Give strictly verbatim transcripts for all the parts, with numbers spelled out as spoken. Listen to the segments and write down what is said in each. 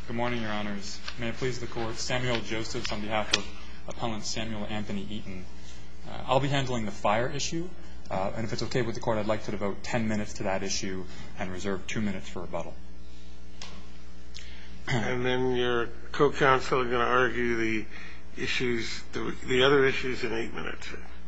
Good morning, Your Honors. May it please the Court, Samuel Josephs on behalf of Appellant Samuel Anthony Eaton. Uh, I'll be handling the fire issue, uh, and if it's okay with the Court, I'd like to devote ten minutes to that issue and reserve two minutes for rebuttal. And then your co-counsel are going to argue the issues, the, the other issues in eight minutes.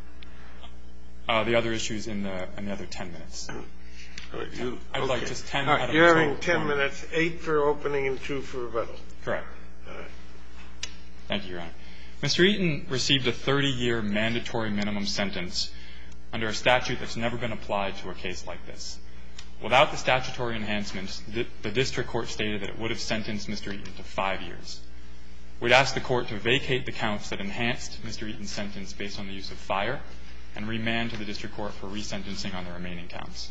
Uh, the other issues in the in the other ten minutes. Right, you, I'd okay. like just ten. Right, out of you're having ten one. minutes, eight for opening and two for rebuttal. Correct. All right. Thank you, Your Honor. Mister Eaton received a thirty-year mandatory minimum sentence under a statute that's never been applied to a case like this. Without the statutory enhancements, the, the district court stated that it would have sentenced Mister Eaton to five years. We'd ask the court to vacate the counts that enhanced Mister Eaton's sentence based on the use of fire and remand to the district court for resentencing on the remaining counts.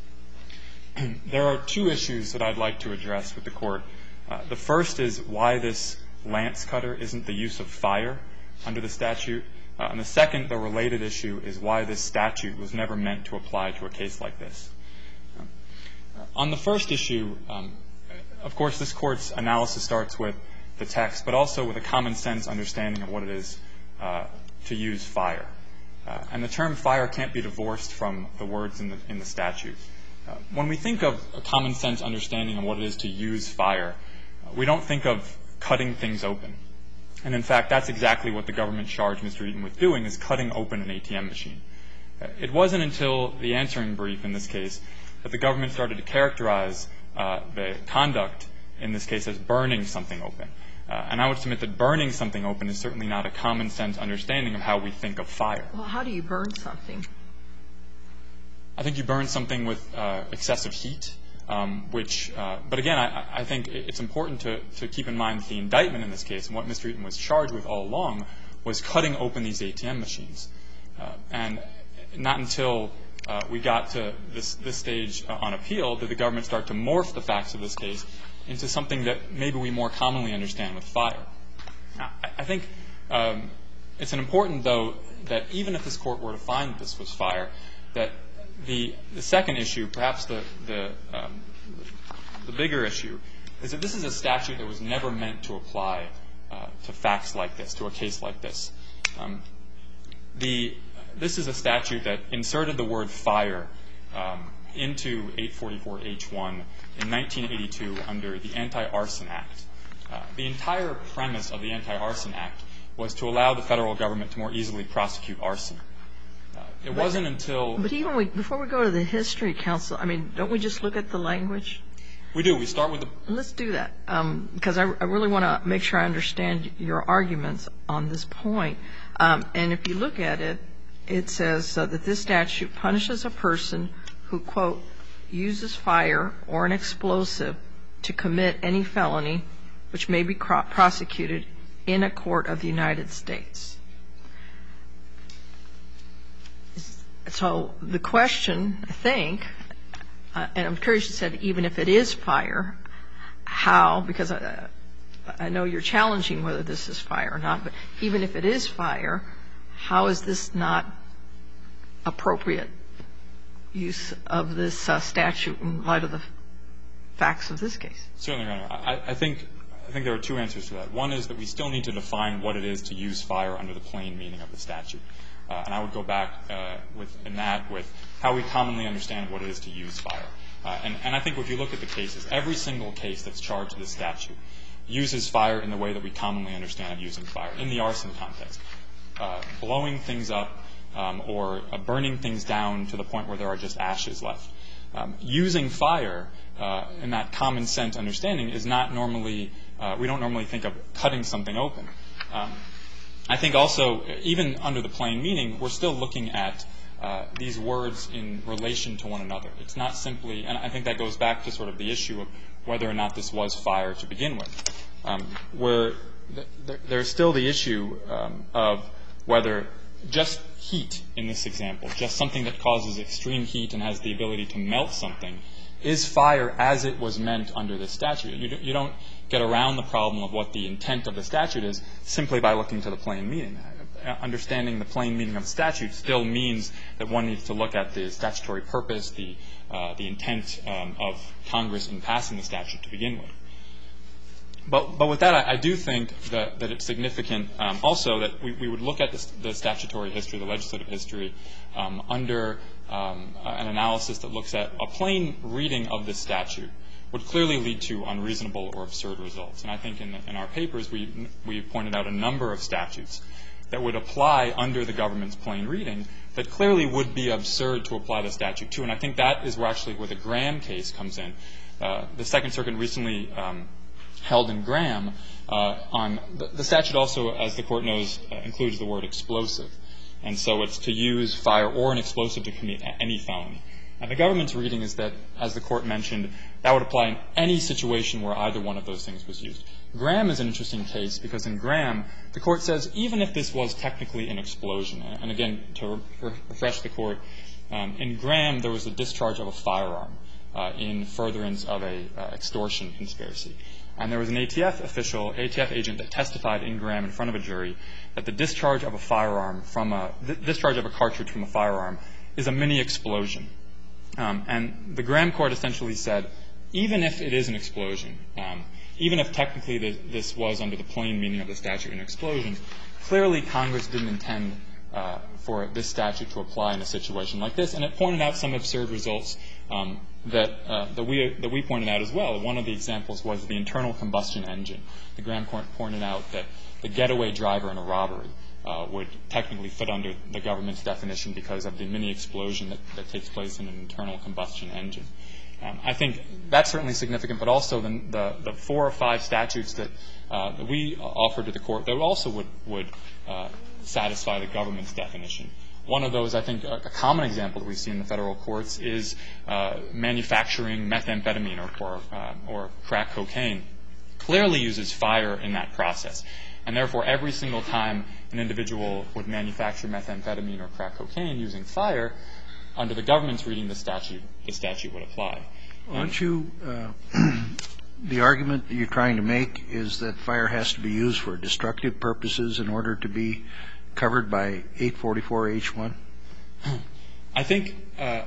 There are two issues that I'd like to address with the court. Uh, the first is why this lance cutter isn't the use of fire under the statute. Uh, and the second, the related issue, is why this statute was never meant to apply to a case like this. Uh, on the first issue, um, of course, this court's analysis starts with the text, but also with a common sense understanding of what it is uh, to use fire. Uh, and the term fire can't be divorced from the words in the, in the statute. Uh, when we think of a common sense understanding of what it is to use fire, uh, we don't think of cutting things open. And in fact, that's exactly what the government charged Mister Eaton with doing, is cutting open an A T M machine. Uh, it wasn't until the answering brief in this case that the government started to characterize uh, the conduct in this case as burning something open. Uh, and I would submit that burning something open is certainly not a common sense understanding of how we think of fire. Well, how do you burn something? I think you burn something with uh, excessive heat, um, which, uh, but again, I, I think it's important to, to keep in mind that the indictment in this case and what Mister Eaton was charged with all along was cutting open these A T M machines. Uh, and not until uh, we got to this, this stage uh, on appeal did the government start to morph the facts of this case into something that maybe we more commonly understand with fire. Now, I, I think um, it's an important, though, that even if this court were to find that this was fire, that The, the second issue, perhaps the, the, um, the bigger issue, is that this is a statute that was never meant to apply uh, to facts like this, to a case like this. Um, the, this is a statute that inserted the word fire um, into eight forty-four H one in nineteen eighty-two under the Anti-Arson Act. Uh, the entire premise of the Anti-Arson Act was to allow the federal government to more easily prosecute arson. It but, wasn't until... But even we, before we go to the history, counsel, I mean, don't we just look at the language? We do. We start with the... Let's do that, um, because I, I really want to make sure I understand your arguments on this point. Um, and if you look at it, it says uh, that this statute punishes a person who, quote, uses fire or an explosive to commit any felony which may be cro- prosecuted in a court of the United States. So the question, I think, uh, and I'm curious, you said even if it is fire, how, because I, I know you're challenging whether this is fire or not, but even if it is fire, how is this not appropriate use of this uh, statute in light of the facts of this case? Certainly, Your Honor. I, I think I think there are two answers to that. One is that we still need to define what it is to use fire under the plain meaning of the statute. Uh, and I would go back uh, with, in that with how we commonly understand what it is to use fire. Uh, and, and I think if you look at the cases, every single case that's charged with this statute uses fire in the way that we commonly understand of using fire, in the arson context. Uh, blowing things up um, or uh, burning things down to the point where there are just ashes left. Um, using fire uh, in that common sense understanding is not normally, uh, we don't normally think of cutting something open. Um, I think also, even under the plain meaning, we're still looking at uh, these words in relation to one another. It's not simply, and I think that goes back to sort of the issue of whether or not this was fire to begin with, um, where th- th- there's still the issue um, of whether just heat in this example, just something that causes extreme heat and has the ability to melt something, is fire as it was meant under this statute. You, do, you don't get around the problem of what the intent of the statute is simply by looking to the plain meaning. Understanding the plain meaning of the statute still means that one needs to look at the statutory purpose, the, uh, the intent um, of Congress in passing the statute to begin with. But, but with that, I, I do think that, that it's significant um, also that we, we would look at this, the statutory history, the legislative history, um, under um, an analysis that looks at a plain reading of this statute would clearly lead to unreasonable or absurd results. And I think in, the, in our papers we, we pointed out a number of statutes that would apply under the government's plain reading that clearly would be absurd to apply the statute to. And I think that is where actually where the Graham case comes in. Uh, the Second Circuit recently um, held in Graham uh, on the, the statute also, as the Court knows, uh, includes the word explosive. And so it's to use fire or an explosive to commit any felony. And the government's reading is that, as the Court mentioned, that would apply in any situation where either one of those things was used. Graham is an interesting case because in Graham, the Court says even if this was technically an explosion, and again, to re- refresh the Court, um, in Graham there was a discharge of a firearm uh, in furtherance of a uh, extortion conspiracy. And there was an A T F official, A T F agent that testified in Graham in front of a jury that the discharge of a firearm from a, the discharge of a cartridge from a firearm is a mini explosion. Um, and the Graham court essentially said, even if it is an explosion, um, even if technically this, this was under the plain meaning of the statute an explosion, clearly Congress didn't intend uh, for this statute to apply in a situation like this. And it pointed out some absurd results um, that, uh, that, we, that we pointed out as well. One of the examples was the internal combustion engine. The Graham court pointed out that the getaway driver in a robbery Uh, would technically fit under the government's definition because of the mini explosion that, that takes place in an internal combustion engine. Um, I think that's certainly significant, but also the, the, the four or five statutes that, uh, that we offered to the Court that also would, would uh, satisfy the government's definition. One of those, I think, a, a common example that we see in the federal courts is uh, manufacturing methamphetamine or, or, uh, or crack cocaine clearly uses fire in that process. And therefore, every single time an individual would manufacture methamphetamine or crack cocaine using fire, under the government's reading the statute, the statute would apply. Aren't you, uh, the argument that you're trying to make is that fire has to be used for destructive purposes in order to be covered by eight forty-four H one? I think, uh,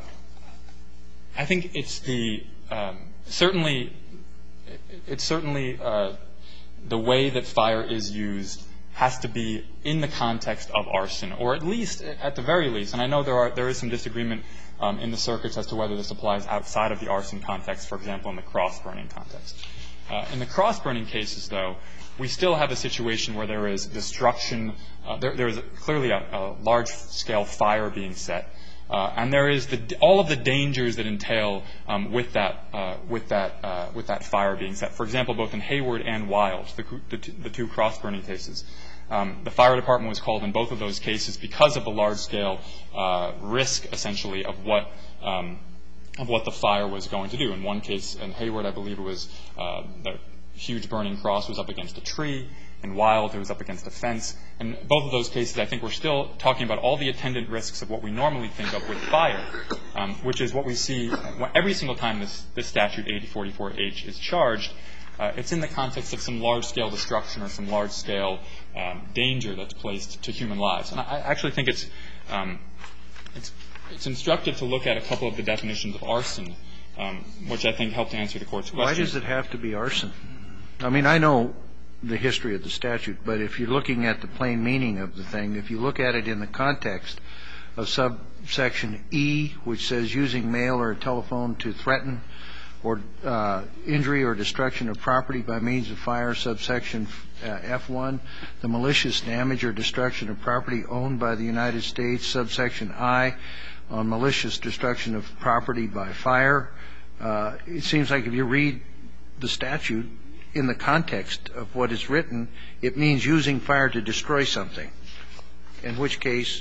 I think it's the, um, certainly, it's certainly, uh, the way that fire is used has to be in the context of arson, or at least, at the very least, and I know there are there is some disagreement um, in the circuits as to whether this applies outside of the arson context, for example, in the cross-burning context. Uh, in the cross-burning cases, though, we still have a situation where there is destruction, uh, there, there is clearly a, a large-scale fire being set, Uh, and there is the, all of the dangers that entail um, with that uh, with that uh, with that fire being set. For example, both in Hayward and Wild, the, the, the two cross-burning cases, um, the fire department was called in both of those cases because of the large-scale uh, risk, essentially, of what um, of what the fire was going to do. In one case, in Hayward, I believe it was uh, the huge burning cross was up against a tree. In Wild, it was up against a fence. And both of those cases, I think we're still talking about all the attendant risks of what we normally think of with fire, um, which is what we see every single time this, this statute, eight forty-four H, is charged. Uh, it's in the context of some large-scale destruction or some large-scale um, danger that's placed to human lives. And I actually think it's, um, it's, it's instructive to look at a couple of the definitions of arson, um, which I think help to answer the Court's question. Why does it have to be arson? I mean, I know the history of the statute, but if you're looking at the plain meaning of the thing, if you look at it in the context of subsection E, which says using mail or a telephone to threaten or uh, injury or destruction of property by means of fire, subsection uh, F one, the malicious damage or destruction of property owned by the United States, subsection I, on malicious destruction of property by fire, uh, it seems like if you read the statute in the context of what is written, it means using fire to destroy something, in which case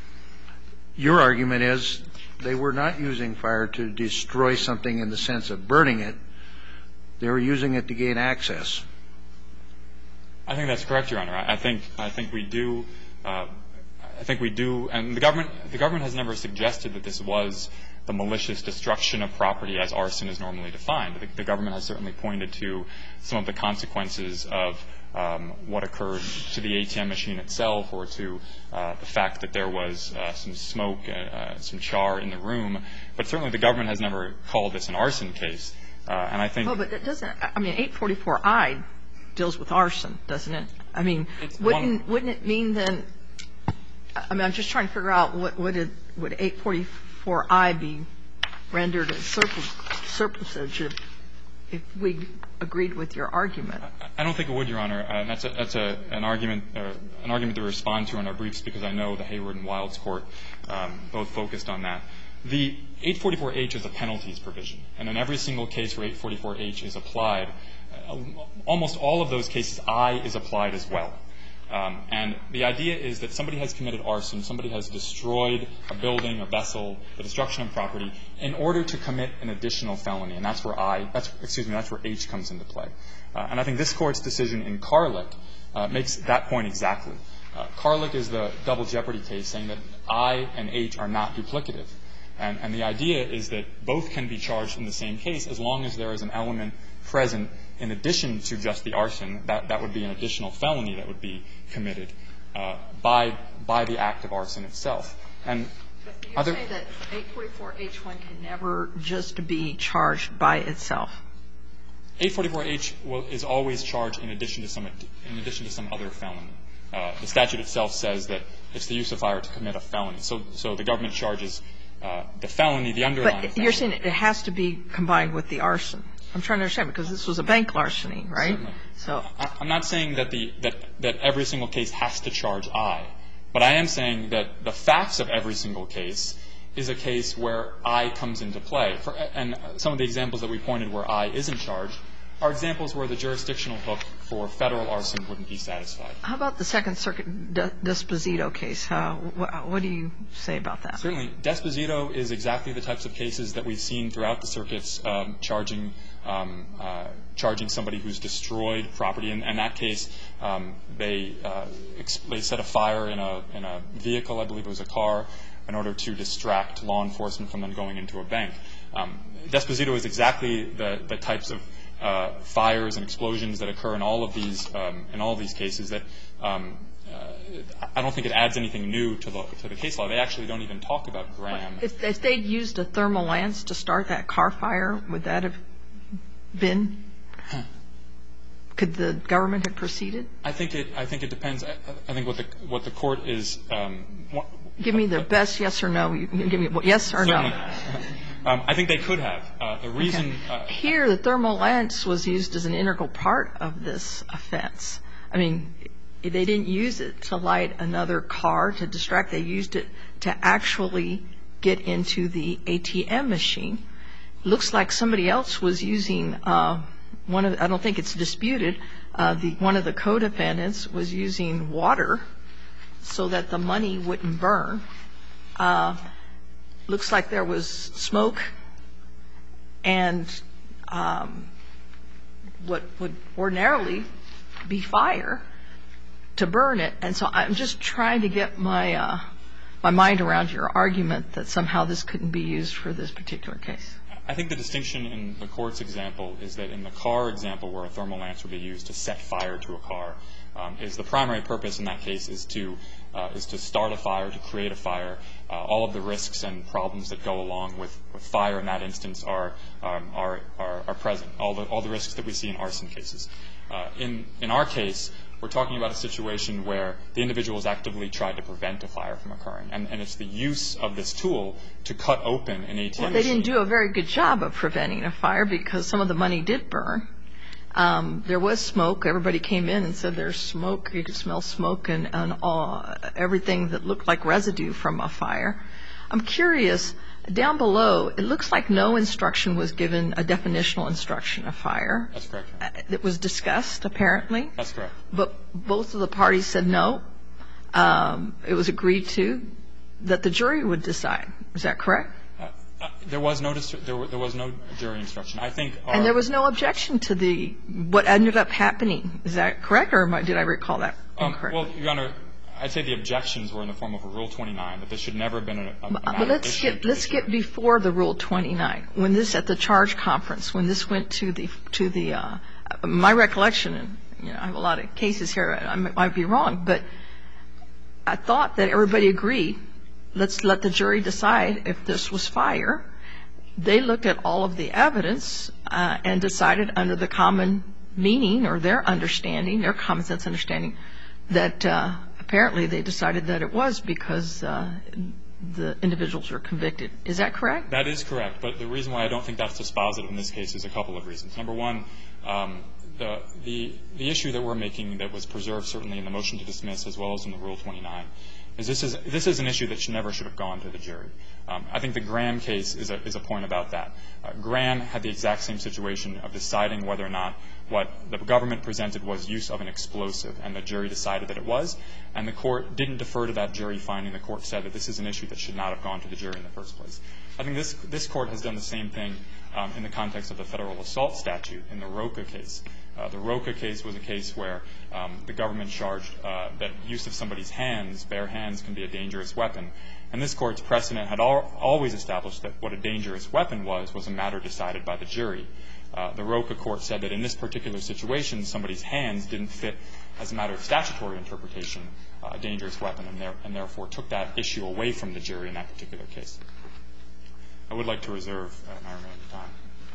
your argument is they were not using fire to destroy something in the sense of burning it. They were using it to gain access. I think that's correct, Your Honor. I think I think we do. Uh, I think we do, and the government the government has never suggested that this was the malicious destruction of property as arson is normally defined. The, the government has certainly pointed to some of the consequences of um, what occurred to the A T M machine itself, or to uh, the fact that there was uh, some smoke, uh, some char in the room. But certainly the government has never called this an arson case. Uh, and I think. Oh, but it doesn't. I mean, eight forty-four I deals with arson, doesn't it? I mean, It's wouldn't one- wouldn't it mean then? I mean, I'm just trying to figure out what would it would eight forty-four I be rendered as surplusage if, if we agreed with your argument? I don't think it would, Your Honor. Uh, that's a, that's a, an argument uh, an argument to respond to in our briefs because I know the Hayward and Wilds Court um, both focused on that. The eight forty-four H is a penalties provision, and in every single case where eight forty-four H is applied, uh, almost all of those cases I is applied as well. Um, and the idea is that somebody has committed arson, somebody has destroyed a building, a vessel, the destruction of property, in order to commit an additional felony, and that's where I, that's, excuse me, that's where H comes into play. Uh, and I think this Court's decision in Carlick uh, makes that point exactly. Uh, Carlick is the double jeopardy case saying that I and H are not duplicative. And, and the idea is that both can be charged in the same case as long as there is an element present in addition to just the arson. That, that would be an additional felony that would be committed uh, by, by the act of arson itself. And You're other saying that eight forty-four H one can never just be charged by itself? eight forty-four H will, is always charged in addition to some, in addition to some other felony. Uh, the statute itself says that it's the use of fire to commit a felony. So, so the government charges uh, the felony, the underlying But felony. you're saying it has to be combined with the arson. I'm trying to understand, because this was a bank larceny, right? Certainly. So I, I'm not saying that, the, that, that every single case has to charge I, but I am saying that the facts of every single case is a case where I comes into play. For, and some of the examples that we pointed where I isn't charged are examples where the jurisdictional hook for federal arson wouldn't be satisfied. how about the Second Circuit De- Desposito case? How, what, what do you say about that? Certainly. Desposito is exactly the types of cases that we've seen throughout the circuits um, charging um, uh, charging somebody who's destroyed property. In, in that case, um, they uh, ex- they set a fire in a in a vehicle, I believe it was a car, in order to distract law enforcement from them going into a bank. Um, Desposito is exactly the, the types of uh, fires and explosions that occur in all of these um, in all of these cases that um, uh, I don't think it adds anything new to the to the case law. They actually don't even talk about Graham. If, if they'd used a thermal lance to start that car fire, would that have been? Could the government have proceeded? I think it. I think it depends. I, I think what the what the court is. Um, what, Give me the best yes or no. You can give me yes or certainly. no. um, I think they could have. Uh, the reason Okay. uh, Here, the thermal lance was used as an integral part of this offense. I mean, they didn't use it to light another car to distract. They used it to actually get into the A T M machine. Looks like somebody else was using uh, one of. I don't think it's disputed. Uh, the one of the co-defendants was using water so that the money wouldn't burn. Uh, looks like there was smoke and um, what would ordinarily be fire to burn it. And so I'm just trying to get my uh, my mind around your argument that somehow this couldn't be used for this particular case. I think the distinction in the court's example is that in the car example where a thermal lance would be used to set fire to a car, um, is the primary purpose in that case is to uh, is to start a fire, to create a fire. Uh, all of the risks and problems that go along with, with fire in that instance are, um, are are are present. All the all the risks that we see in arson cases. Uh, in in our case, we're talking about a situation where the individual has actively tried to prevent a fire from occurring, and, and it's the use of this tool to cut open an A T M Well, they machine. didn't do a very good job of preventing a fire because some of the money did burn. Um, there was smoke. Everybody came in and said there's smoke. You could smell smoke and, and all, everything that looked like residue from a fire. I'm curious, down below, it looks like no instruction was given, a definitional instruction of fire. That's correct. Your Honor. It was discussed, apparently. That's correct. But both of the parties said no. Um, it was agreed to that the jury would decide. Is that correct? Uh, uh, there was no dis- there, were, there was no jury instruction. I think. Our, And there was no objection to the what ended up happening. Is that correct, or am I, did I recall that um, incorrect? Well, Your Honor, I'd say the objections were in the form of a Rule twenty-nine that this should never have been a, a, a but matter let's issued get to let's the get jury. before the Rule twenty-nine. When this at the charge conference, when this went to the to the uh, my recollection, and you know, I have a lot of cases here. I might be wrong, but I thought that everybody agreed. Let's let the jury decide if this was fire. They looked at all of the evidence uh, and decided under the common meaning or their understanding, their common sense understanding, that uh, apparently they decided that it was because uh, the individuals were convicted. Is that correct? That is correct. But the reason why I don't think that's dispositive in this case is a couple of reasons. Number one, um, the, the, the issue that we're making that was preserved certainly in the motion to dismiss as well as in the Rule twenty-nine is this is, this is an issue that should never should have gone to the jury. Um, I think the Graham case is a, is a point about that. Uh, Graham had the exact same situation of deciding whether or not what the government presented was use of an explosive, and the jury decided that it was, and the court didn't defer to that jury finding. The court said that this is an issue that should not have gone to the jury in the first place. I think this, this court has done the same thing um, in the context of the federal assault statute in the Roca case. Uh, the Roca case was a case where um, the government charged uh, that use of somebody's hands, bare hands, can be a dangerous weapon. And this court's precedent had al- always established that what a dangerous weapon was was a matter decided by the jury. Uh, the Roca court said that in this particular situation, somebody's hands didn't fit, as a matter of statutory interpretation, uh, a dangerous weapon, and, there, and therefore took that issue away from the jury in that particular case. I would like to reserve uh, my remaining time.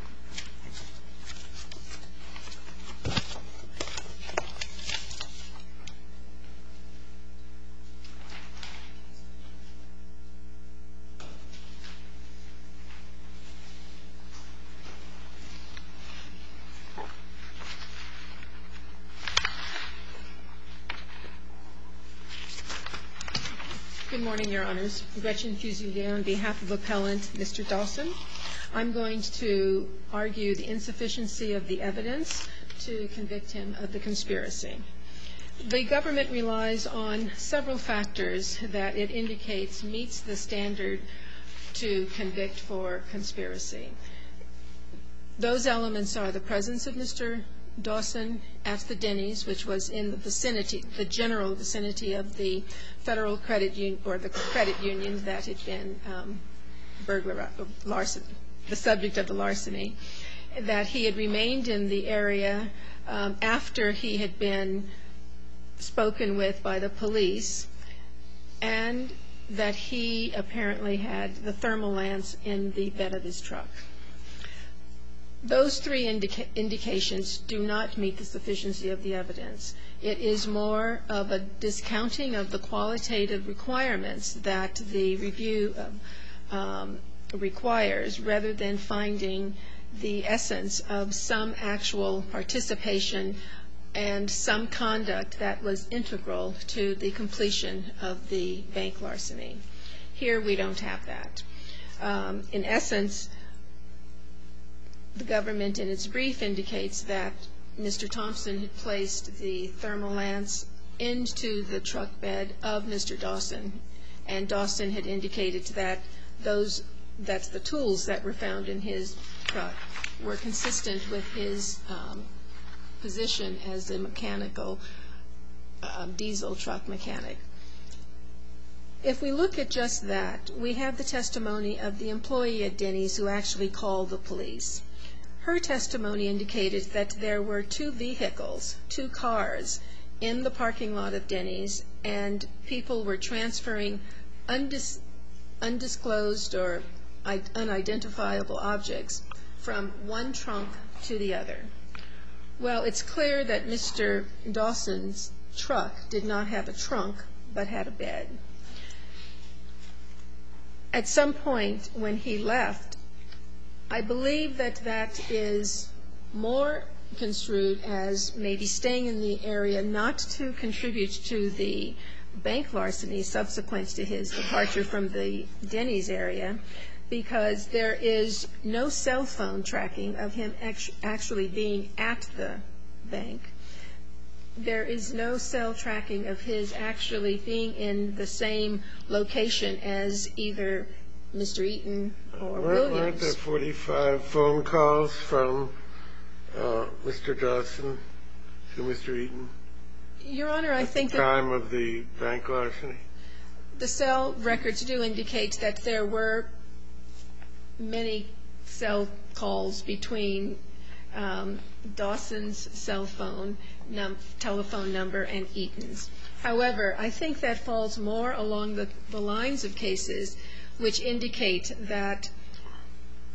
Good morning, Your Honors. Gretchen Fusilier on behalf of Appellant Mister Dawson. I'm going to argue the insufficiency of the evidence to convict him of the conspiracy. The government relies on several factors that it indicates meets the standard to convict for conspiracy. Those elements are the presence of Mister Dawson at the Denny's, which was in the vicinity, the general vicinity of the federal credit union or the credit union that had been um, burglar larceny, the subject of the larceny, that he had remained in the area um, after he had been spoken with by the police, and that he apparently had the thermal lance in the bed of his truck. Those three indica- indications do not meet the sufficiency of the evidence. It is more of a discounting of the qualitative requirements that the review um, requires, rather than finding the essence of some actual participation and some conduct that was integral to the completion of the bank larceny. Here we don't have that. Um, in essence, the government in its brief indicates that Mister Thompson had placed the thermal lance into the truck bed of Mister Dawson, and Dawson had indicated that those that's the tools that were found in his truck were consistent with his um, position as a mechanical uh, diesel truck mechanic. If we look at just that, we have the testimony of the employee at Denny's who actually called the police. Her testimony indicated that there were two vehicles, two cars, in the parking lot of Denny's, and people were transferring undis- undisclosed or unidentifiable objects from one trunk to the other. Well, it's clear that Mister Dawson's truck did not have a trunk, but had a bed. At some point when he left, I believe that that is more construed as maybe staying in the area not to contribute to the bank larceny subsequent to his departure from the Denny's area, because there is no cell phone tracking of him actually being at the bank. There is no cell tracking of his actually being in the same location as either Mister Eaton or Williams. Weren't there forty-five phone calls from uh, Mister Dawson to Mister Eaton? Your Honor, I think at the time of the bank larceny? The cell records do indicate that there were many cell calls between um, Dawson's cell phone, num- telephone number and Eaton's. However, I think that falls more along the, the lines of cases which indicate that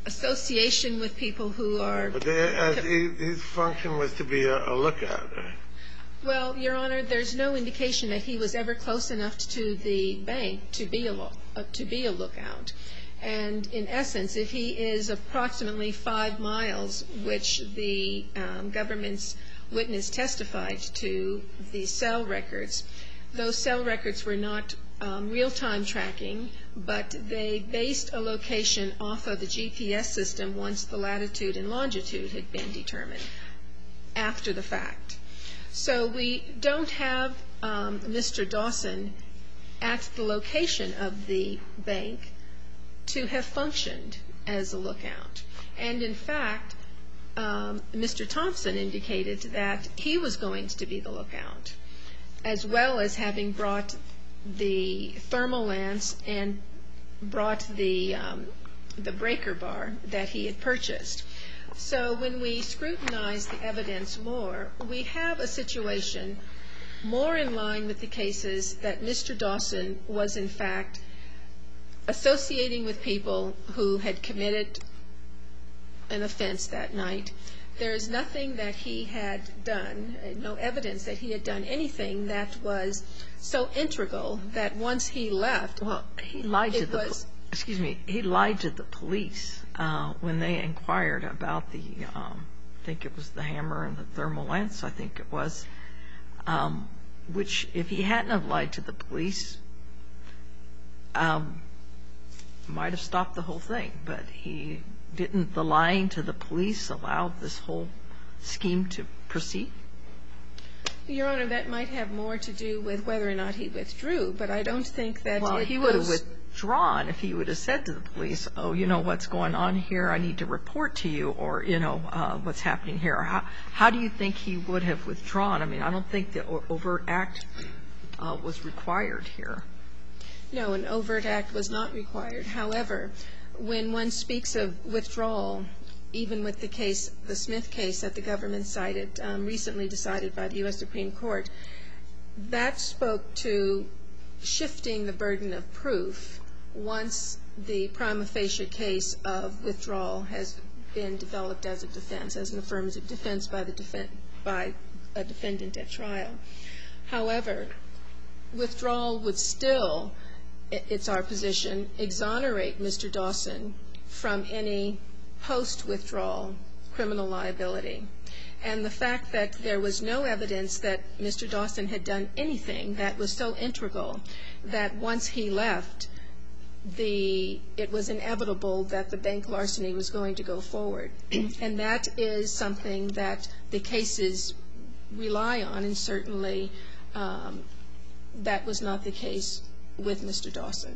association with people who are... But they, uh, his function was to be a, a lookout, right? Well, Your Honor, there's no indication that he was ever close enough to the bank to be a, lo- uh, to be a lookout. And in essence, if he is approximately five miles, which the um, government's witness testified to the cell records, those cell records were not um, real-time tracking, but they based a location off of the G P S system once the latitude and longitude had been determined after the fact. So we don't have um, Mister Dawson at the location of the bank to have functioned as a lookout. And in fact, um, Mister Thompson indicated that he was going to be the lookout, as well as having brought the thermal lance and brought the, um, the breaker bar that he had purchased. So when we scrutinize the evidence more, we have a situation more in line with the cases that Mister Dawson was in fact associating with people who had committed an offense that night. There is nothing that he had done, no evidence that he had done anything that was so integral that once he left, well, he lied to it the was... excuse me, he lied to the police uh, when they inquired about the, um, I think it was the hammer and the thermal lance, I think it was, um, which if he hadn't have lied to the police, um, might have stopped the whole thing. But he didn't. The lying to the police allowed this whole scheme to proceed? Your Honor, that might have more to do with whether or not he withdrew, but I don't think that well, it he would have goes... withdrawn if he would have said to the police, oh, you know, what's going on here, I need to report to you, or, you know, uh, what's happening here. How, how do you think he would have withdrawn? I mean, I don't think the overt act uh, was required here. No, an overt act was not required. However, when one speaks of withdrawal, even with the case, the Smith case that the government cited, um, recently decided by the U S Supreme Court, that spoke to shifting the burden of proof once the prima facie case of withdrawal has been developed as a defense, as an affirmative defense by the defen- by a defendant at trial. However, withdrawal would still, it's our position, exonerate Mister Dawson from any post-withdrawal criminal liability. And the fact that there was no evidence that Mister Dawson had done anything that was so integral that once he left, the, it was inevitable that the bank larceny was going to go forward. And that is something that the cases rely on, and certainly um, that was not the case with Mister Dawson.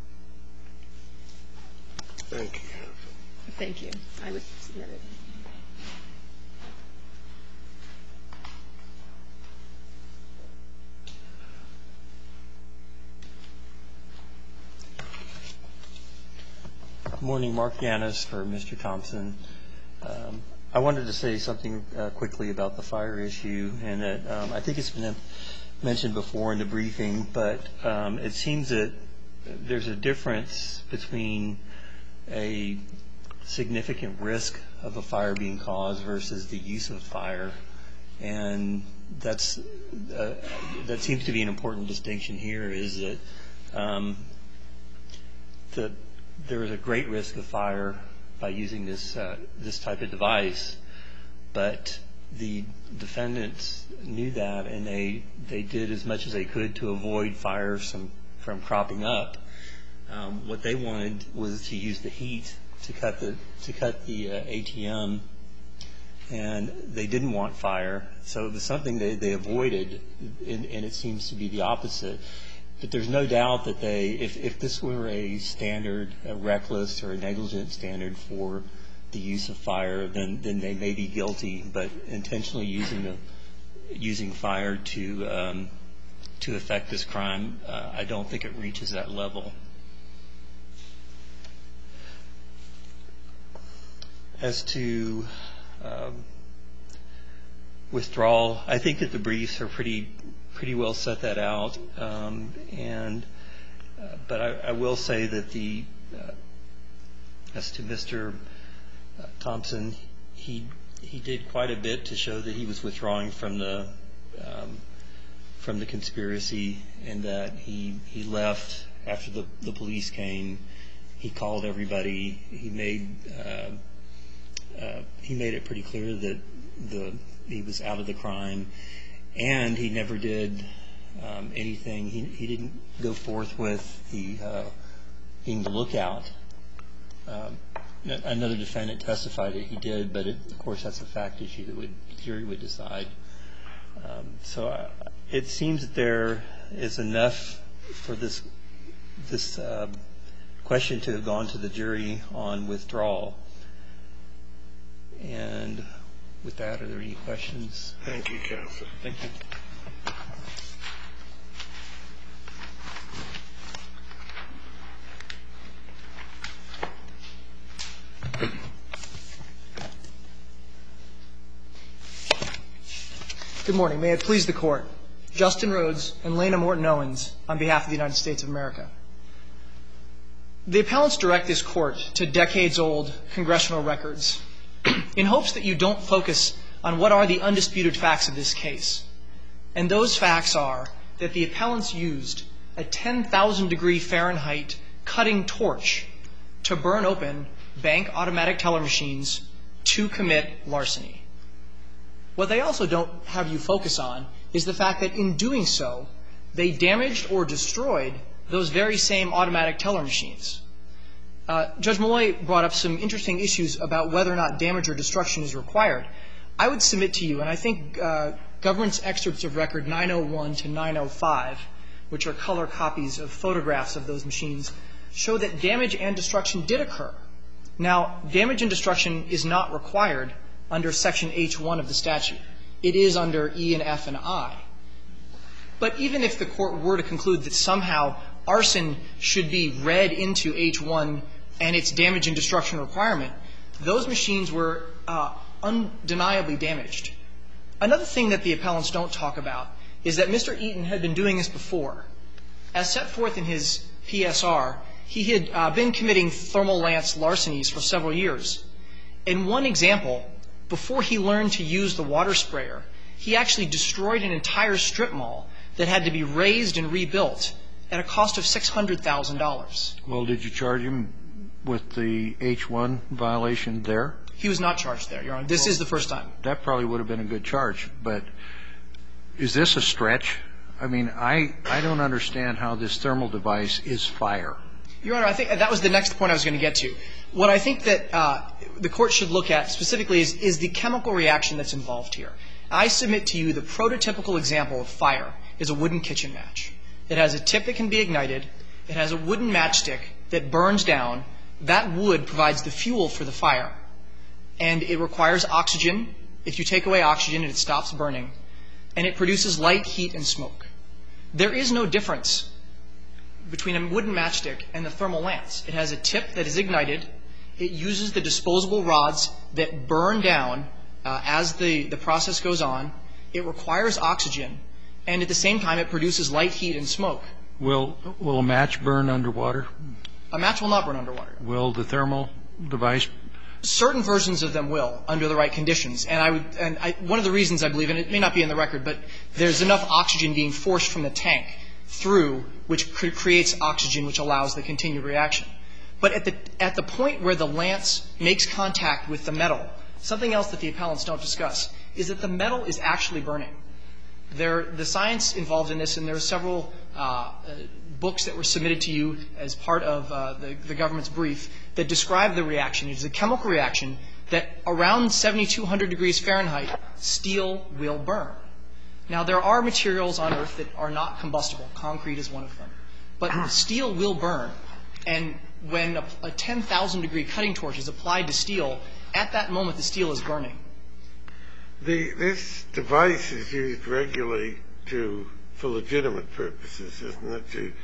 Thank you. Thank you. I would submit it. Good morning. Mark Yanis for Mister Thompson. Um, I wanted to say something uh, quickly about the fire issue, and that um, I think it's been mentioned before in the briefing, but um, it seems that there's a difference between a significant risk of a fire being caused versus the use of fire, and that's uh, that seems to be an important distinction here. Is that um, the there is a great risk of fire by using this uh, this type of device, but the defendants knew that, and they they did as much as they could to avoid fires from from cropping up. Um, what they wanted was to use the heat to cut the to cut the uh, A T M, and they didn't want fire, so it was something they they avoided, and, and it seems to be the opposite. But there's no doubt that they, if if this were a standard, a reckless or a negligent standard for the use of fire, then then they may be guilty. But intentionally using the using fire to um, to effect this crime, uh, I don't think it reaches that level. As to um, withdrawal, I think that the briefs are pretty pretty well set that out. Um, and uh, but I, I will say that the uh, as to Mister uh, Thompson, he he did quite a bit to show that he was withdrawing from the um, from the conspiracy, and that he he left after the the police came. He called everybody. He made uh, uh, he made it pretty clear that the he was out of the crime, and he never did um, anything. He he didn't go forth with the uh, being the lookout. Um, another defendant testified that he did, but it, of course that's a fact issue that would the jury would decide. Um, so I, it seems that there is enough for this this uh, question to have gone to the jury on withdrawal. And with that, are there any questions? Thank you, counsel. Thank you. Good morning. May it please the Court. Justin Rhodes and Lena Morton Owens on behalf of the United States of America. The appellants direct this Court to decades-old congressional records in hopes that you don't focus on what are the undisputed facts of this case. And those facts are that the appellants used a ten thousand degree Fahrenheit cutting torch to burn open bank automatic teller machines to commit larceny. What they also don't have you focus on is the fact that in doing so, they damaged or destroyed those very same automatic teller machines. Uh, Judge Malloy brought up some interesting issues about whether or not damage or destruction is required. I would submit to you, and I think uh, government's excerpts of record nine oh one to nine oh five, which are color copies of photographs of those machines, show that damage and destruction did occur. Now, damage and destruction is not required under Section H one of the statute. It is under E and F and I. But even if the Court were to conclude that somehow arson should be read into H one and its damage and destruction requirement, those machines were uh, undeniably damaged. Another thing that the appellants don't talk about is that Mister Eaton had been doing this before. As set forth in his P S R, he had uh, been committing thermal lance larcenies for several years. In one example, before he learned to use the water sprayer, he actually destroyed an entire strip mall that had to be razed and rebuilt at a cost of six hundred thousand dollars. Well, did you charge him with the H one violation there? He was not charged there, Your Honor. This is the first time. That probably would have been a good charge. But is this a stretch? I mean, I, I don't understand how this thermal device is fire. Your Honor, I think that was the next point I was going to get to. What I think that uh, the Court should look at specifically is, is the chemical reaction that's involved here. I submit to you the prototypical example of fire is a wooden kitchen match. It has a tip that can be ignited. It has a wooden matchstick that burns down. That wood provides the fuel for the fire. And it requires oxygen. If you take away oxygen, it stops burning. And it produces light, heat, and smoke. There is no difference between a wooden matchstick and the thermal lance. It has a tip that is ignited. It uses the disposable rods that burn down uh, as the, the process goes on. It requires oxygen. And at the same time, it produces light, heat, and smoke. Will, will a match burn underwater? A match will not burn underwater. Will the thermal device? Certain versions of them will, under the right conditions. And I would, and I, one of the reasons I believe, and it may not be in the record, but there's enough oxygen being forced from the tank through, which cr- creates oxygen, which allows the continued reaction. But at the at the point where the lance makes contact with the metal, something else that the appellants don't discuss is that the metal is actually burning. There, the science involved in this, and there are several uh, uh, books that were submitted to you as part of uh, the, the government's brief that describe the reaction. It is a chemical reaction that around seventy-two hundred degrees Fahrenheit, steel will burn. Now, there are materials on Earth that are not combustible. Concrete is one of them. But steel will burn. And when a, a ten thousand degree cutting torch is applied to steel, at that moment the steel is burning. The, this device is used regularly to, for legitimate purposes, isn't it? To,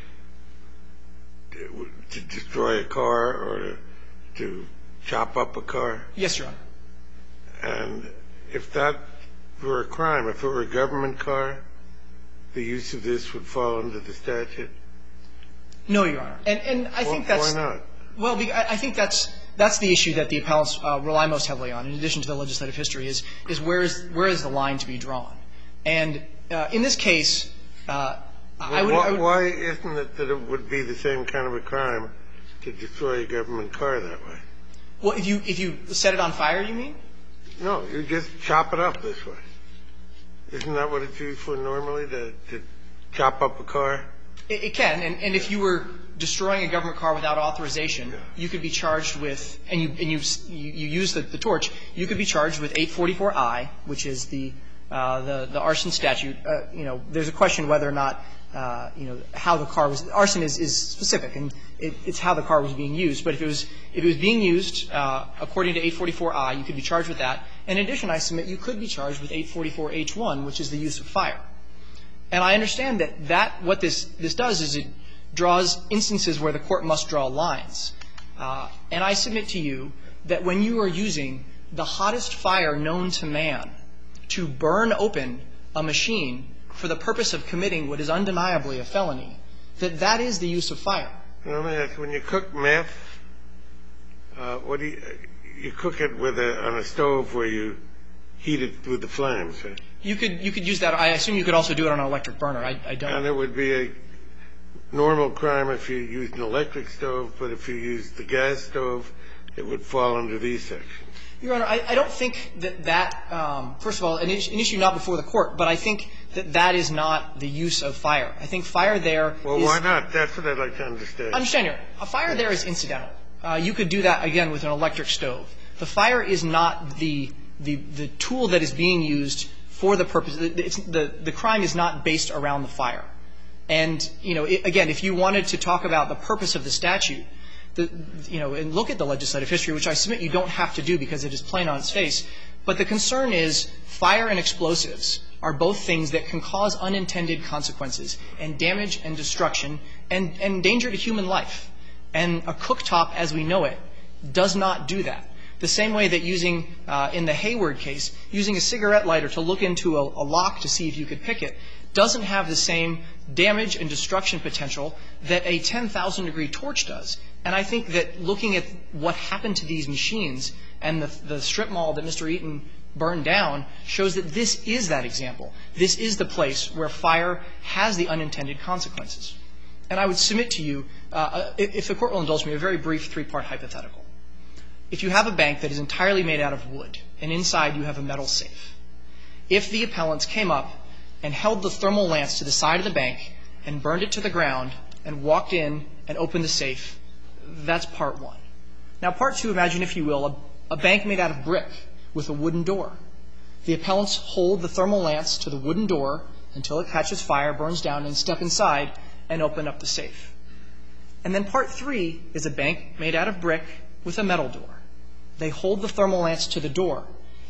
to, to destroy a car or to, to chop up a car? Yes, Your Honor. And if that were a crime, if it were a government car, the use of this would fall under the statute? No, Your Honor. And, and I think Why that's... Why not? Well, I think that's that's the issue that the appellants uh, rely most heavily on, in addition to the legislative history, is, is where is where is the line to be drawn? And uh, in this case, uh, I, would, why, I would... Why isn't it that it would be the same kind of a crime to destroy a government car that way? Well, if you, if you set it on fire, you mean? No, you just chop it up this way. Isn't that what it's used for normally, to, to chop up a car? It, it can, and, and if you were destroying a government car without authorization, yeah. you could be charged with, and you and you you, you use the, the torch, you could be charged with eight forty-four I, which is the uh, the the arson statute. Uh, you know, there's a question whether or not uh, you know how the car was. Arson is, is specific, and it, it's how the car was being used. But if it was if it was being used uh, according to eight forty-four I, you could be charged with that. And in addition, I submit you could be charged with eight forty-four H one, which is the use of fire. And I understand that, that what this, this does is it draws instances where the court must draw lines. Uh, and I submit to you that when you are using the hottest fire known to man to burn open a machine for the purpose of committing what is undeniably a felony, that that is the use of fire. Let me ask, when you cook meth, uh, what do you, you cook it with a, on a stove where you heat it with the flames, right? You could you could use that. I assume you could also do it on an electric burner. I, I don't. And it would be a normal crime if you used an electric stove, but if you used the gas stove, it would fall under these sections. Your Honor, I, I don't think that that, um, first of all, an, is, an issue not before the court, but I think that that is not the use of fire. I think fire there well, is... Well, why not? That's what I'd like to understand. I understand, Your Honor. A fire there is incidental. Uh, you could do that, again, with an electric stove. The fire is not the, the, the tool that is being used for the purpose. It's, the, the crime is not based around the fire. And, you know, it, again, if you wanted to talk about the purpose of the statute, the, you know, and look at the legislative history, which I submit you don't have to do because it is plain on its face, but the concern is fire and explosives are both things that can cause unintended consequences and damage and destruction and, and danger to human life. And a cooktop, as we know it, does not do that. The same way that using, uh, in the Hayward case, using a cigarette lighter to look into a, a lock to see if you could pick it doesn't have the same damage and destruction potential that a ten thousand degree torch does. And I think that looking at what happened to these machines and the, the strip mall that Mister Eaton burned down shows that this is that example. This is the place where fire has the unintended consequences. And I would submit to you, uh, if the court will indulge me, a very brief three-part hypothetical. If you have a bank that is entirely made out of wood, and inside you have a metal safe, if the appellants came up and held the thermal lance to the side of the bank and burned it to the ground and walked in and opened the safe, that's part one. Now, part two, imagine, if you will, a, a bank made out of brick with a wooden door. The appellants hold the thermal lance to the wooden door until it catches fire, burns down, and step inside and open up the safe. And then part three is a bank made out of brick with a metal door. They hold the thermal lance to the door.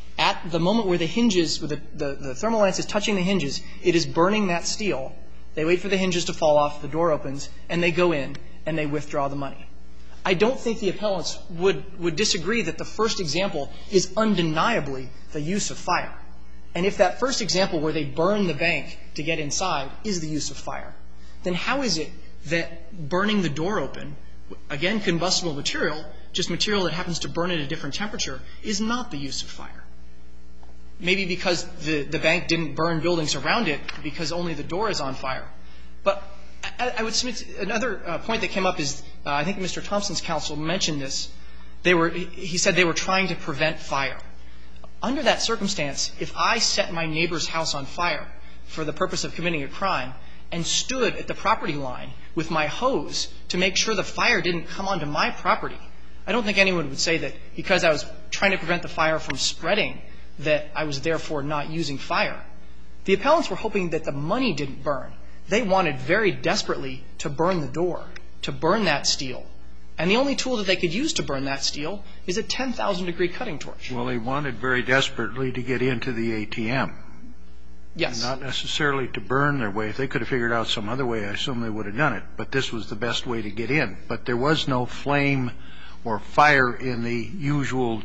At the moment where the hinges, where the, the, the thermal lance is touching the hinges, it is burning that steel. They wait for the hinges to fall off, the door opens, and they go in and they withdraw the money. I don't think the appellants would, would disagree that the first example is undeniably the use of fire. And if that first example where they burn the bank to get inside is the use of fire, then how is it that burning the door open, again, combustible material, just material that happens to burn at a different temperature, is not the use of fire? Maybe because the, the bank didn't burn buildings around it because only the door is on fire. But I, I would submit another uh, point that came up is, uh, I think Mister Thompson's counsel mentioned this. They were, he said they were trying to prevent fire. Under that circumstance, if I set my neighbor's house on fire for the purpose of committing a crime and stood at the property line with my hose to make sure the fire didn't come onto my property, I don't think anyone would say that because I was trying to prevent the fire from spreading that I was therefore not using fire. The appellants were hoping that the money didn't burn. They wanted very desperately to burn the door, to burn that steel. And the only tool that they could use to burn that steel is a ten thousand degree cutting torch. Well, they wanted very desperately to get into the A T M. Yes. Not necessarily to burn their way. If they could have figured out some other way, I assume they would have done it. But this was the best way to get in. But there was no flame or fire in the usual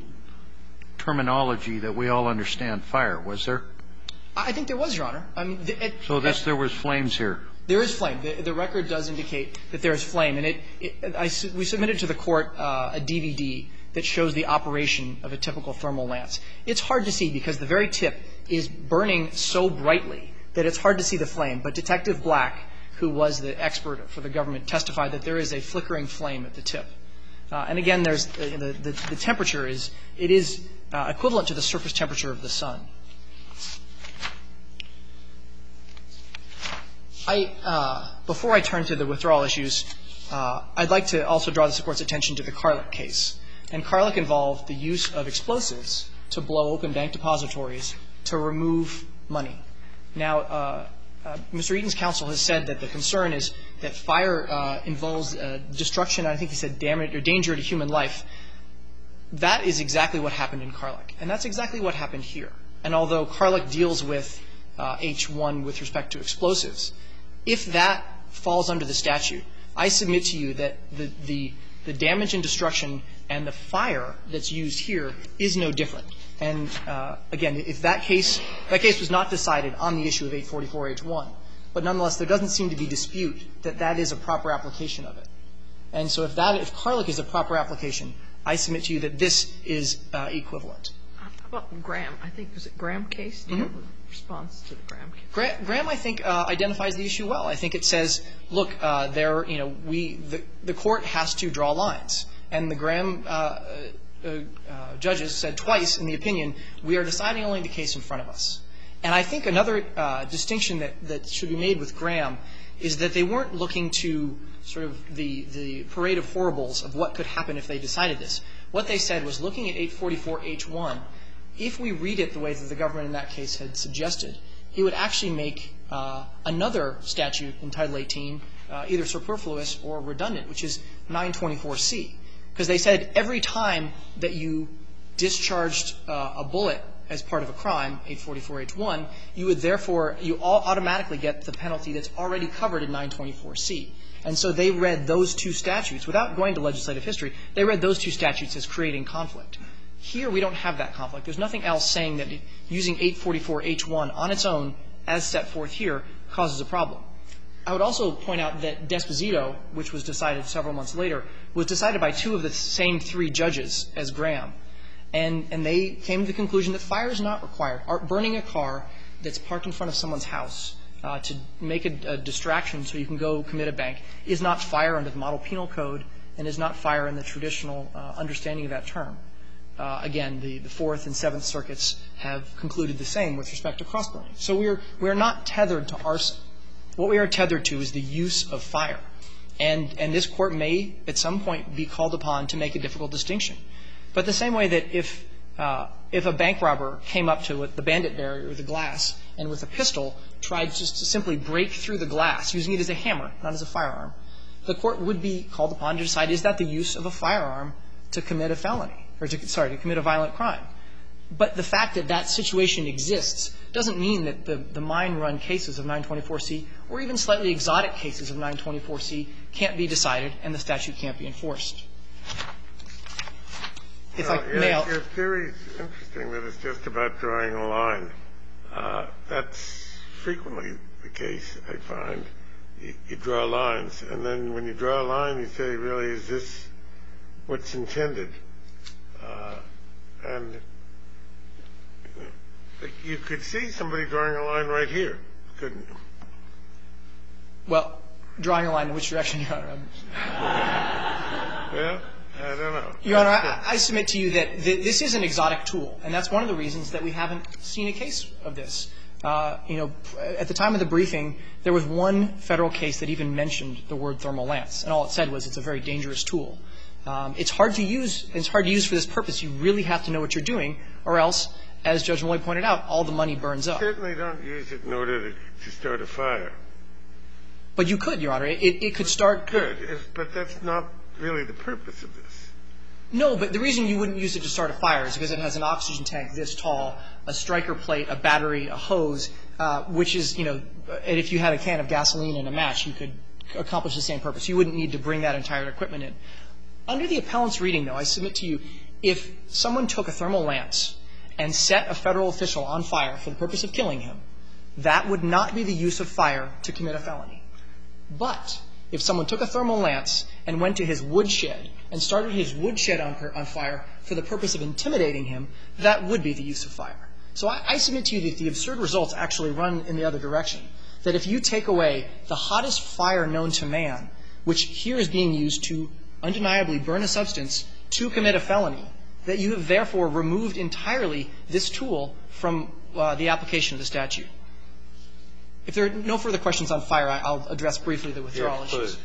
terminology that we all understand fire, was there? I think there was, Your Honor. I mean, it, so this, it, there was flames here. There is flame. The, the record does indicate that there is flame. And it, it, I, we submitted to the court uh, a D V D that shows the operation of a typical thermal lance. It's hard to see because the very tip is burning so brightly that it's hard to see the flame. But Detective Black, who was the expert for the government, testified that there is a flickering flame at the tip. Uh, and again, there's uh, the, the, the temperature is, it is uh, equivalent to the surface temperature of the sun. I, uh, before I turn to the withdrawal issues, uh, I'd like to also draw the Court's attention to the Carlick case. And Carlick involved the use of explosives to blow open bank depositories to remove money. Now, uh, uh, Mister Eaton's counsel has said that the concern is that fire uh, involves uh, destruction, I think he said damage or danger to human life. That is exactly what happened in Carlick. And that's exactly what happened here. And although Carlick deals with uh, H one with respect to explosives, if that falls under the statute, I submit to you that the, the, the damage and destruction and the fire that's used here is no different. And, uh, again, if that case, that case was not decided on the issue of eight forty-four H one, but nonetheless there doesn't seem to be dispute that that is a proper application of it. And so if that, if Carlick is a proper application, I submit to you that this is uh, equivalent. How about Graham? I think, was it Graham case? Do you Mm-hmm. have a response to the Graham case? Gra- Graham, I think, uh, identifies the issue well. I think it says, look, uh, there, you know, we, the, the court has to draw lines. And the Graham uh, uh, uh, judges said twice in the opinion, we are deciding only the case in front of us. And I think another uh, distinction that, that should be made with Graham is that they weren't looking to sort of the, the parade of horribles of what could happen if they decided this. What they said was looking at eight forty-four H one, if we read it the way that the government in that case had suggested, it would actually make uh, another statute in Title eighteen uh, either superfluous or redundant, which is nine twenty-four C. Because they said every time that you discharged uh, a bullet as part of a crime, eight forty-four H one, you would therefore, you all automatically get the penalty that's already covered in nine twenty-four C. And so they read those two statutes, without going to legislative history, they read those two statutes as creating conflict. Here we don't have that conflict. There's nothing else saying that using eight forty-four H one on its own, as set forth here, causes a problem. I would also point out that Desposito, which was decided several months later, was decided by two of the same three judges as Graham. And, and they came to the conclusion that fire is not required. Burning a car that's parked in front of someone's house uh, to make a, a distraction so you can go commit a bank is not fire under the Model Penal Code and is not fire in the traditional uh, understanding of that term. Uh, again, the, the Fourth and Seventh Circuits have concluded the same with respect to cross-burning. So we're, we're not tethered to arson. What we are tethered to is the use of fire. And, and this Court may, at some point, be called upon to make a difficult distinction. But the same way that if, uh, if a bank robber came up to the bandit barrier or the glass and with a pistol tried just to simply break through the glass, using it as a hammer, not as a firearm, the Court would be called upon to decide, is that the use of a firearm to commit a felony, or to, sorry, to commit a violent crime? But the fact that that situation exists doesn't mean that the, the mine-run cases of nine twenty-four C or even slightly exotic cases of nine twenty-four C can't be decided and the statute can't be enforced. If I your, may, I'll your theory is interesting that it's just about drawing a line. Uh, that's frequently the case, I find. You, you draw lines, and then when you draw a line, you say, really, is this what's intended? Uh, and you could see somebody drawing a line right here, couldn't you? Well, drawing a line in which direction, Your Honor? Yeah, I don't know. Your Honor, I, I submit to you that th- this is an exotic tool, and that's one of the reasons that we haven't seen a case of this. Uh, you know, at the time of the briefing, there was one federal case that even mentioned the word thermal lance, and all it said was it's a very dangerous tool. Um, it's hard to use. It's hard to use for this purpose. You really have to know what you're doing, or else, as Judge Malloy pointed out, all the money burns up. You certainly don't use it in order to, to start a fire. But you could, Your Honor. It, it could start. Good, but that's not really the purpose of this. No, but the reason you wouldn't use it to start a fire is because it has an oxygen tank this tall, a striker plate, a battery, a hose, uh, which is, you know, and if you had a can of gasoline and a match, you could accomplish the same purpose. You wouldn't need to bring that entire equipment in. Under the appellant's reading, though, I submit to you, if someone took a thermal lance and set a federal official on fire for the purpose of killing him, that would not be the use of fire to commit a felony. But if someone took a thermal lance and went to his woodshed and started his woodshed on, on fire for the purpose of intimidating him, that would be the use of fire. So I, I submit to you that the absurd results actually run in the other direction, that if you take away the hottest fire known to man, which here is being used to undeniably burn a substance to commit a felony, that you have therefore removed entirely this tool from uh, the application of the statute. If there are no further questions on fire, I'll address briefly the withdrawal yes, issues.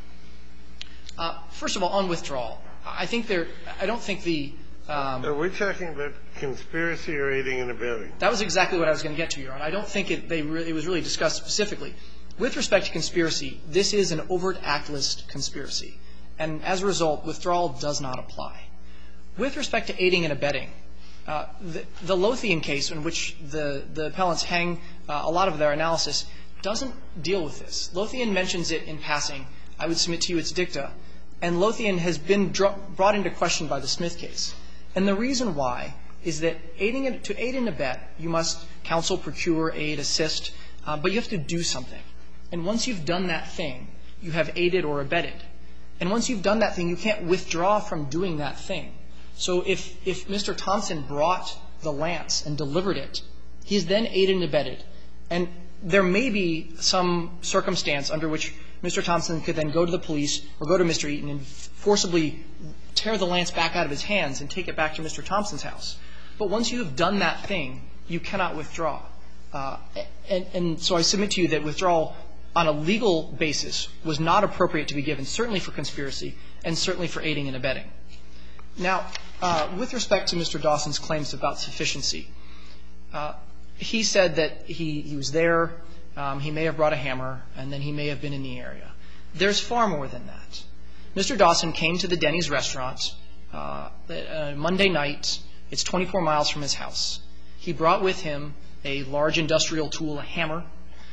Uh, first of all, on withdrawal, I think there – I don't think the um, – Are we talking about conspiracy or aiding and abetting? That was exactly what I was going to get to, Your Honor. I don't think it, they really, it was really discussed specifically. With respect to conspiracy, this is an overt act list conspiracy. And as a result, withdrawal does not apply. With respect to aiding and abetting, uh, the, the Lothian case in which the, the appellants hang uh, a lot of their analysis doesn't deal with this. Lothian mentions it in passing. I would submit to you it's dicta. And Lothian has been dro- brought into question by the Smith case. And the reason why is that aiding and, to aid and abet, you must counsel, procure, aid, assist, uh, but you have to do something. And once you've done that thing, you have aided or abetted. And once you've done that thing, you can't withdraw from doing that thing. So if, if Mister Thompson brought the lance and delivered it, he's then aided and abetted. And there may be some circumstance under which Mister Thompson could then go to the police or go to Mister Eaton and forcibly tear the lance back out of his hands and take it back to Mister Thompson's house. But once you have done that thing, you cannot withdraw. Uh, and, and so I submit to you that withdrawal on a legal basis was not appropriate to be given, certainly for conspiracy and certainly for aiding and abetting. Now, uh, with respect to Mister Dawson's claims about sufficiency, uh, he said that he, he was there, um, he may have brought a hammer, and then he may have been in the area. There's far more than that. Mister Dawson came to the Denny's restaurant uh, uh, Monday night. It's twenty-four miles from his house. He brought with him a large industrial tool, a hammer.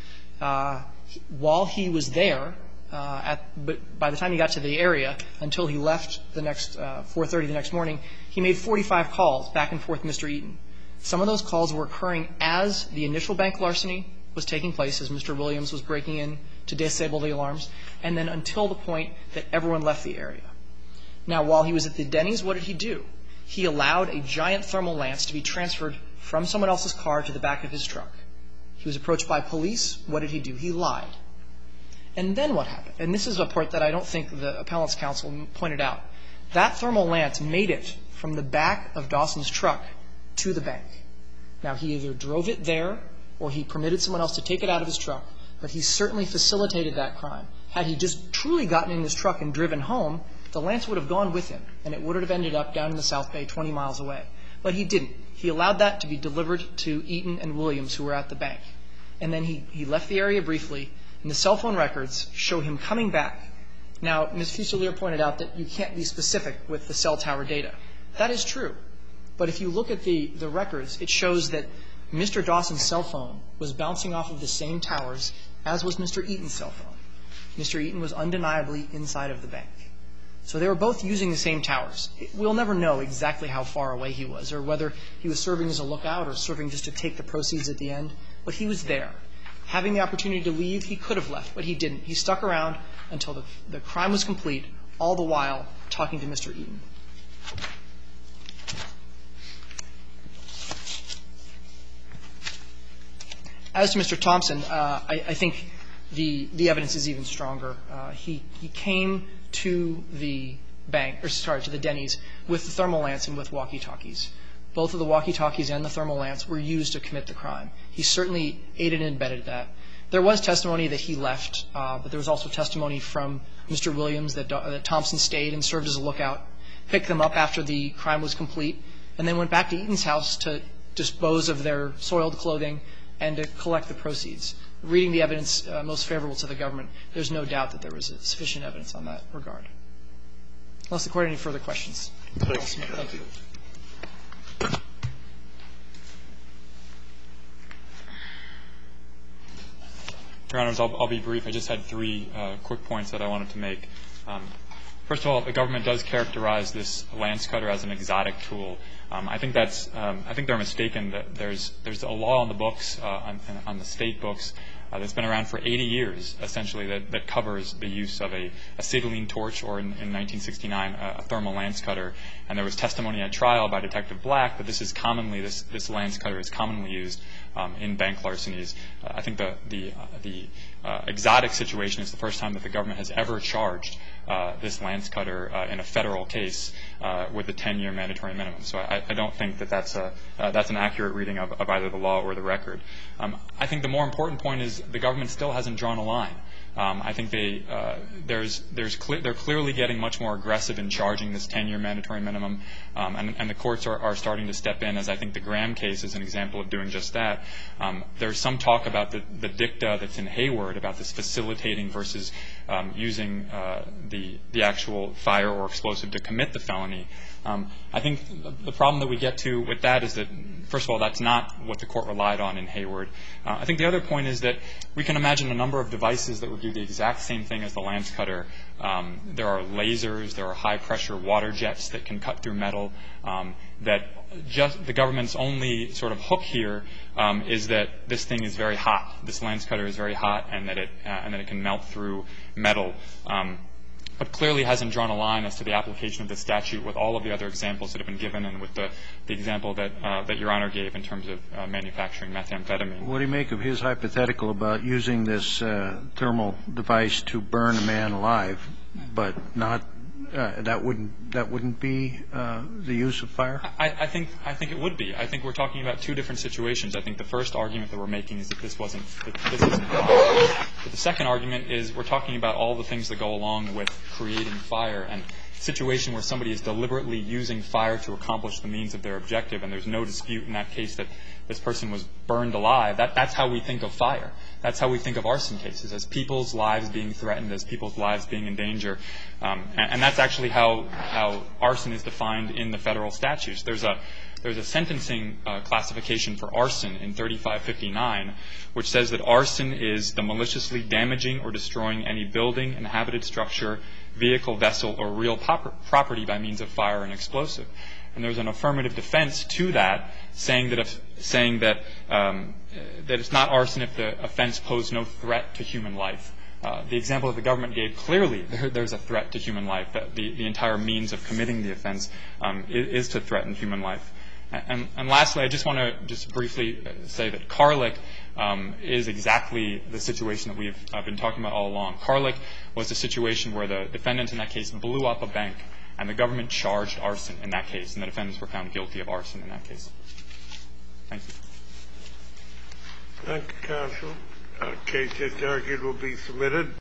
Uh, while he was there, uh, at, but by the time he got to the area, until he left the next uh, four thirty the next morning, he made forty-five calls back and forth to Mister Eaton. Some of those calls were occurring as the initial bank larceny was taking place, as Mister Williams was breaking in to disable the alarms, and then until the point that everyone left the area. Now, while he was at the Denny's, what did he do? He allowed a giant thermal lance to be transferred from someone else's car to the back of his truck. He was approached by police. What did he do? He lied. And then what happened? And this is a part that I don't think the appellant's counsel pointed out. That thermal lance made it from the back of Dawson's truck to the bank. Now, he either drove it there or he permitted someone else to take it out of his truck, but he certainly facilitated that crime. Had he just truly gotten in his truck and driven home, the lance would have gone with him, and it would have ended up down in the South Bay twenty miles away. But he didn't. He allowed that to be delivered to Eaton and Williams, who were at the bank. And then he, he left the area briefly, and the cell phone records show him coming back. Now, Miz Fusilier pointed out that you can't be specific with the cell tower data. That is true. But if you look at the, the records, it shows that Mister Dawson's cell phone was bouncing off of the same towers as was Mister Eaton's cell phone. Mister Eaton was undeniably inside of the bank. So they were both using the same towers. We'll never know exactly how far away he was or whether he was serving as a lookout or serving just to take the proceeds at the end, but he was there. Having the opportunity to leave, he could have left, but he didn't. He stuck around until the, the crime was complete, all the while talking to Mister Eaton. As to Mister Thompson, uh, I, I think the, the evidence is even stronger. Uh, he, he came to the bank, or sorry, to the Denny's with the thermal lance and with walkie-talkies. Both of the walkie-talkies and the thermal lance were used to commit the crime. He certainly aided and abetted that. There was testimony that he left, uh, but there was also testimony from Mister Williams that, that Thompson stayed and served as a lookout, picked them up after the crime was complete, and then went back to Eaton's house to dispose of their soiled clothing and to collect the proceeds. Reading the evidence uh, most favorable to the government, there's no doubt that there was sufficient evidence on that regard. Unless the Court has any further questions. Thank you. Thank you. Your Honors, I'll, I'll be brief. I just had three uh, quick points that I wanted to make. Um, first of all, the government does characterize this lance cutter as an exotic tool. Um, I think that's. Um, I think they're mistaken. That there's there's a law on the books, uh, on, on the state books, uh, that's been around for eighty years, essentially, that, that covers the use of a acetylene torch or, in, in nineteen sixty-nine, a, a thermal lance cutter. And there was testimony at trial by Detective Black that this is commonly, this, this lance cutter is commonly used um, in bank larcenies. Uh, I think the, the, uh, the uh, exotic situation is the first time that the government has ever charged uh, this lance cutter uh, in a federal case uh, with a ten-year mandatory minimum. So I, I don't think that that's, a, uh, that's an accurate reading of, of either the law or the record. Um, I think the more important point is the government still hasn't drawn a line. Um, I think they, uh, there's, there's cle- they're clearly getting much more aggressive in charging this ten-year mandatory minimum, um, and, and the courts are, are starting to step in, as I think the Graham case is an example of doing just that. Um, there's some talk about the, the dicta that's in Hayward about this facilitating versus um, using uh, the, the actual fire or explosive to commit the felony. Um, I think the, the problem that we get to with that is that, first of all, that's not what the court relied on in Hayward. Uh, I think the other point is that we can imagine a number of devices that would do the exact same thing as the lance cutter. Um, there are lasers, there are high-pressure water jets that can cut through metal. Um, that just the government's only sort of hook here um, is that this thing is very hot. This lance cutter is very hot, and that it uh, and that it can melt through metal. Um, but clearly hasn't drawn a line as to the application of the statute with all of the other examples that have been given and with the, the example that, uh, that Your Honor gave in terms of uh, manufacturing methamphetamine. What do you make of his hypothetical about using this uh, thermal device to burn a man alive, but not uh, that wouldn't that wouldn't be uh, the use of fire? I, I think I think it would be. I think we're talking about two different situations. I think the first argument that we're making is that this wasn't that this isn't fire. But the second argument is we're talking about all the things that go along with creating fire, and a situation where somebody is deliberately using fire to accomplish the means of their objective, and there's no dispute in that case that this person was burned alive. That, that's how we think of fire. That's how we think of arson cases, as people's lives being threatened, as people's lives being in danger. Um, and, and that's actually how, how arson is defined in the federal statutes. There's a, there's a sentencing uh, classification for arson in thirty-five fifty-nine, which says that arson is the maliciously damaging or destroying any building, inhabited structure, vehicle, vessel, or real pop- property by means of fire and explosive. And there's an affirmative defense to that, saying that if, saying that um, that it's not arson if the offense posed no threat to human life. Uh, the example that the government gave, clearly there, there's a threat to human life. That the, the entire means of committing the offense um, is, is to threaten human life. And, and lastly, I just want to just briefly say that Carlick um, is exactly the situation that we've uh, been talking about all along. Carlick was a situation where the defendant in that case blew up a bank, and the government charged arson in that case, and the defendants were found guilty of arson in that case. Thank you. Thank you, counsel. Our case, as argued, will be submitted.